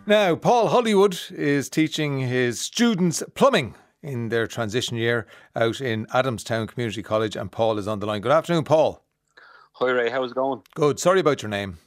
Now, Paul Hollywood is teaching his students plumbing in their transition year out in Adamstown Community College, and Paul is on the line. Good afternoon, Paul. Hi Ray, how's it going? Good. Sorry about your name.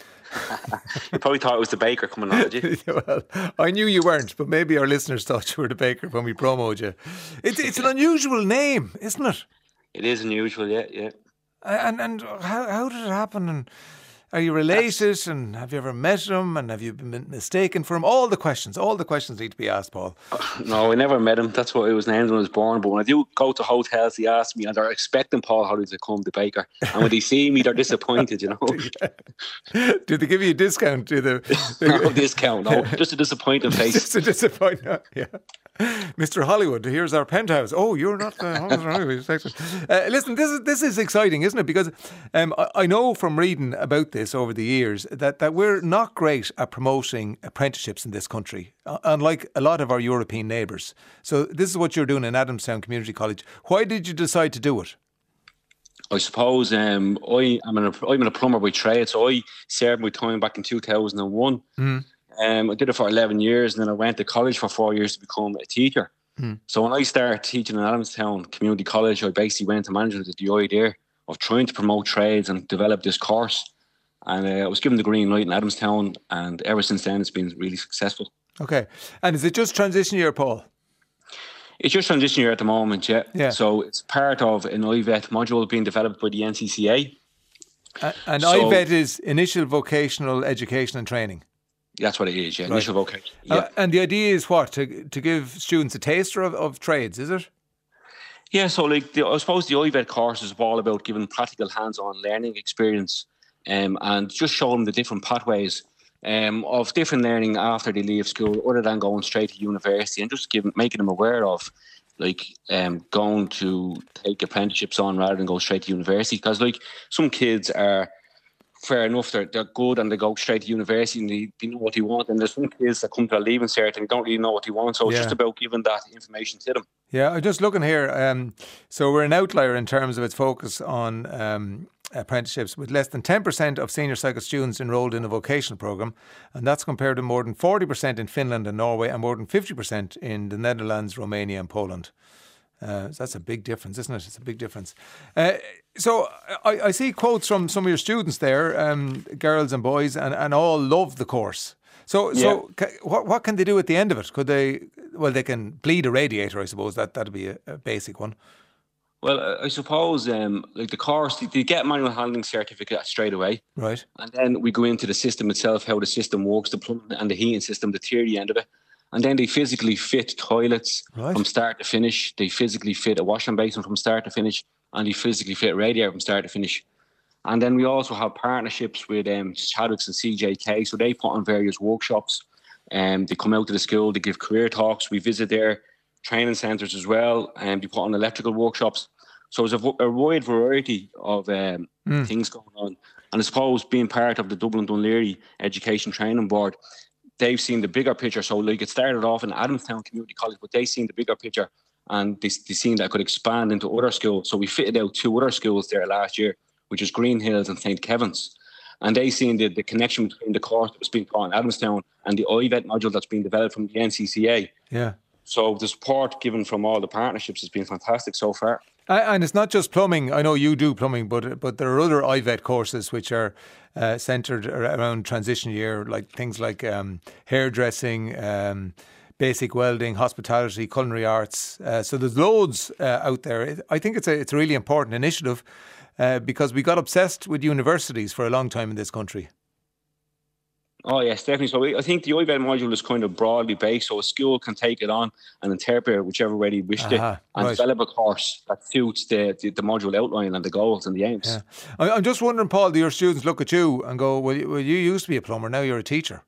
You probably thought it was the baker coming on, did you? Well, I knew you weren't, but maybe our listeners thought you were the baker when we promoted you. It's an unusual name, isn't it? It is unusual, yeah. And how did it happen? And are you related? And have you ever met him? And have you been mistaken for him? All the questions need to be asked, Paul. No, I never met him. That's what I was named when I was born. But when I do go to hotels, they ask me, and they're expecting Paul Hollywood to come, the baker. And when they see me, they're disappointed, you know. Do they give you a discount? No discount, no. Just a disappointed face. Just a disappointment, yeah. Mr. Hollywood, here's our penthouse. Oh, you're not Hollywood. Listen, this is exciting, isn't it? Because I know from reading about this over the years that we're not great at promoting apprenticeships in this country, unlike a lot of our European neighbours. So this is what you're doing in Adamstown Community College. Why did you decide to do it? I suppose I'm a plumber by trade, so I served my time back in 2001. I did it for 11 years, and then I went to college for 4 years to become a teacher. So when I started teaching in Adamstown Community College, I basically went to management with the idea of trying to promote trades and develop this course. And I was given the green light in Adamstown, and ever since then it's been really successful. Okay. And is it just transition year, Paul? It's just transition year at the moment, yeah. So it's part of an IVET module being developed by the NCCA. And IVET is Initial Vocational Education and Training. That's what it is, yeah. Right. Initial vocation. Yeah. And the idea is what? To give students a taster of trades, is it? Yeah, so I suppose the IVET course is all about giving practical hands-on learning experience and just showing them the different pathways of different learning after they leave school, other than going straight to university, and just making them aware of going to take apprenticeships on rather than go straight to university. Because some kids are fair enough, they're good and they go straight to university and they know what they want, and there's some kids that come to a leaving cert and don't really know what they want, so it's just about giving that information to them. Yeah, I'm just looking here, so we're an outlier in terms of its focus on apprenticeships, with less than 10% of senior cycle students enrolled in a vocational programme, and that's compared to more than 40% in Finland and Norway and more than 50% in the Netherlands, Romania and Poland. So that's a big difference, isn't it? It's a big difference. So I see quotes from some of your students there, girls and boys, and all love the course. So what can they do at the end of it? Could they? Well, they can bleed a radiator, I suppose. That'd be a basic one. Well, I suppose the course, they get a manual handling certificate straight away. Right. And then we go into the system itself, how the system works, the plumbing and the heating system, the theory end of it. And then they physically fit toilets from start to finish. They physically fit a washing basin from start to finish. And they physically fit a radiator from start to finish. And then we also have partnerships with Chadwicks and CJK. So they put on various workshops. They come out to the school, they give career talks. We visit their training centres as well. And they put on electrical workshops. So there's a wide variety of things going on. And I suppose being part of the Dublin Dunleary Education Training Board, they've seen the bigger picture. So it started off in Adamstown Community College, but they've seen the bigger picture and they've seen that it could expand into other schools. So we fitted out 2 other schools there last year, which is Green Hills and St. Kevin's. And they've seen the connection between the course that was being taught in Adamstown and the IVET module that's being developed from the NCCA. Yeah. So the support given from all the partnerships has been fantastic so far. And it's not just plumbing. I know you do plumbing, but there are other IVET courses which are centred around transition year, like things like hairdressing, basic welding, hospitality, culinary arts. So there's loads out there. I think it's a really important initiative because we got obsessed with universities for a long time in this country. Oh, yes, definitely. So I think the IVET module is kind of broadly based, so a school can take it on and interpret it whichever way they wish to and develop a course that suits the module outline and the goals and the aims. Yeah. I'm just wondering, Paul, do your students look at you and go, well, you used to be a plumber, now you're a teacher?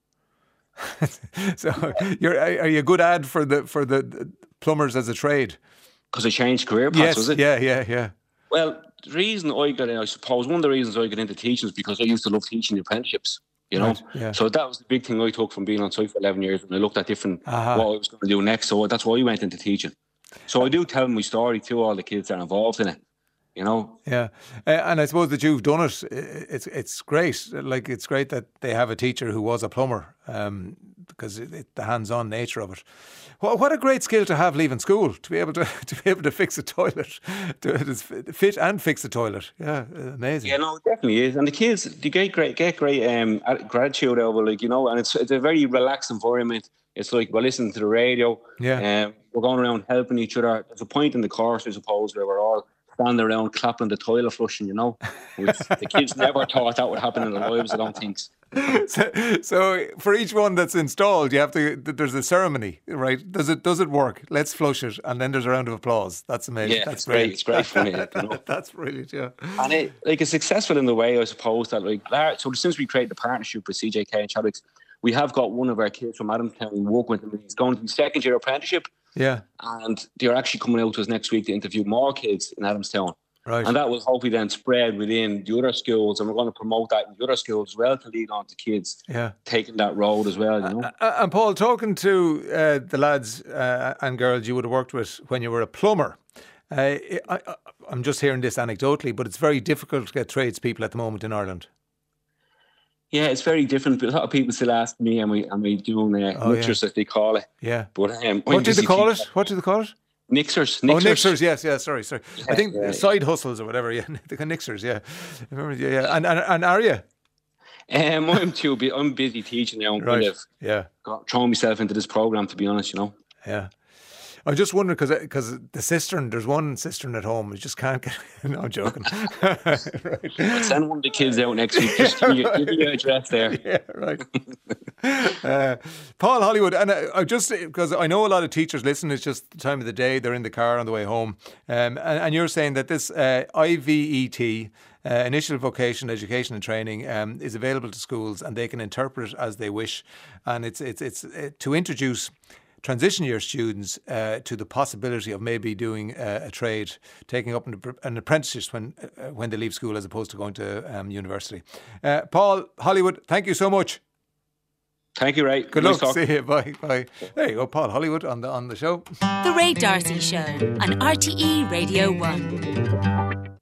So are you a good ad for the plumbers as a trade? Because I changed career paths, was it? Yeah. Well, the reason I got in, I suppose, one of the reasons I got into teaching is because I used to love teaching the apprenticeships. You know, so that was the big thing I took from being on site for 11 years, and I looked at what I was going to do next. So that's why I went into teaching. So I do tell my story to all the kids that are involved in it. you know. Yeah, and I suppose that you've done it. It's great. Like, it's great that they have a teacher who was a plumber, because the hands-on nature of it. What a great skill to have leaving school, to be able to fix a toilet, to fit and fix a toilet. Yeah, amazing. Yeah, no, it definitely is. And the kids, they get great gratitude over, like, you know, and it's a very relaxed environment. It's like, we're listening to the radio. Yeah. We're going around helping each other. There's a point in the course, I suppose, where we're all standing around clapping the toilet flushing, you know. The kids never thought that would happen in their lives, I don't think. So for each one that's installed, there's a ceremony, right? Does it work? Let's flush it, and then there's a round of applause. That's amazing. Yeah, that's great. It's great fun. You know? That's brilliant. Yeah, and it's successful in the way, I suppose, that so since we created the partnership with CJK and Chadwicks, we have got one of our kids from Adamstown. We work with him. He's going to the second year apprenticeship. Yeah, and they're actually coming out to us next week to interview more kids in Adamstown. Right. And that will hopefully then spread within the other schools, and we're going to promote that in the other schools as well, to lead on to kids taking that road as well, you know. And Paul, talking to the lads and girls you would have worked with when you were a plumber, I'm just hearing this anecdotally, but it's very difficult to get tradespeople at the moment in Ireland. Yeah, it's very different. But a lot of people still ask me, am we doing mixers, as they call it? Yeah. But what do they call it? What do they call it? Nixers. Oh, Nixers, yes, sorry. Yeah, I think side hustles or whatever, yeah. The Nixers, yeah. I remember, yeah. And are you? I'm busy teaching now. Right, throwing myself into this programme, to be honest, you know. Yeah. I'm just wondering, because the cistern, there's one cistern at home, you just can't get. No, I'm joking. Right. I'll send one of the kids out next week. Just give me your address there. Yeah, right. Paul Hollywood, and I just, because I know a lot of teachers listen, it's just the time of the day, they're in the car on the way home, and you're saying that this IVET, Initial Vocational Education and Training, is available to schools, and they can interpret it as they wish, and it's to introduce transition year students to the possibility of maybe doing a trade, taking up an apprenticeship when they leave school, as opposed to going to university. Paul Hollywood, thank you so much. Thank you, Ray. Good luck. See you. Bye. There you go, Paul Hollywood on the show. The Ray D'Arcy Show on RTE Radio 1.